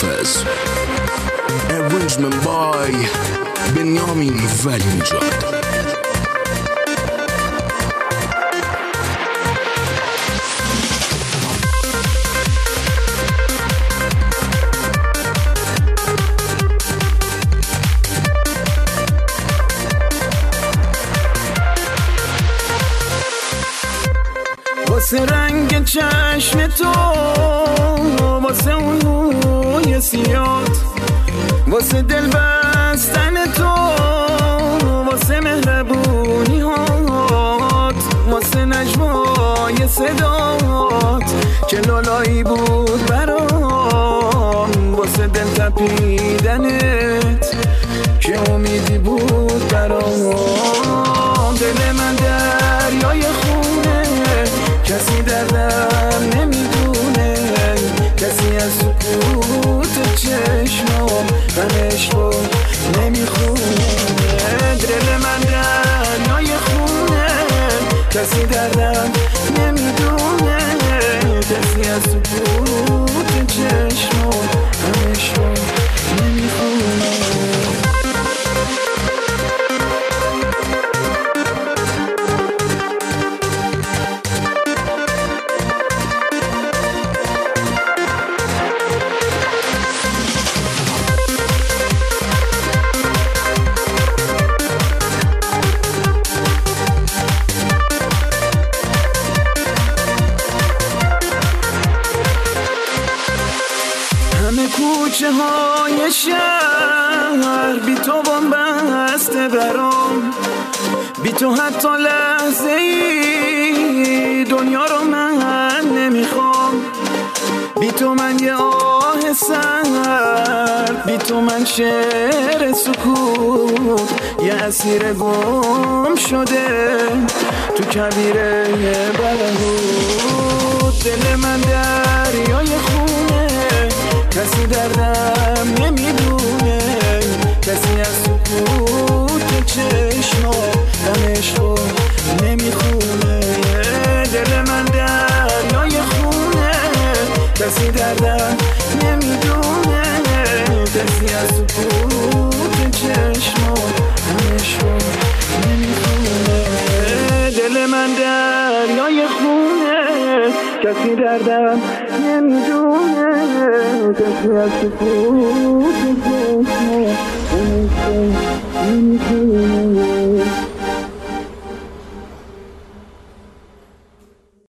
حافظ. Arrangement by بنیامین ولی نژاد. واسه رنگ چشم تو، واسه اون موی سیاد، واسه دل بستن تو، واسه مهربونی هات، واسه نجوای صدات که لالایی بود برام، واسه دل تپیدنت که امیدی بود برام. دل من دریای خونه، کسی دردم نمیدونه، کسی از سکوت چشمام غمش رو نمیخونه. دل من دریای خونه، کسی دردم نمیدونه، کسی از سکوت چشمام غمش رو نمیخونه. کوچه های شهر بی تو بسته برام، بی تو حتی لحظه ای دنیا رو من نمیخوام. بی تو من یه آه سرد، بی تو من شعر سکوت، یه اسیر گم شده تو کویره برهوت. دل من دریای خونه، کسی دردم نمیدونه، کسی از سکوت چشمام غمش رو نمیخونه. دل من دریای خونه، کسی دردم نمیدونه، کسی از سکوت چشمام غمش رو نمیخونه. دل من دریای خونه، کسی دردم نمیدونه، کسی از سکوت چشمام غمش رو نمیخونه.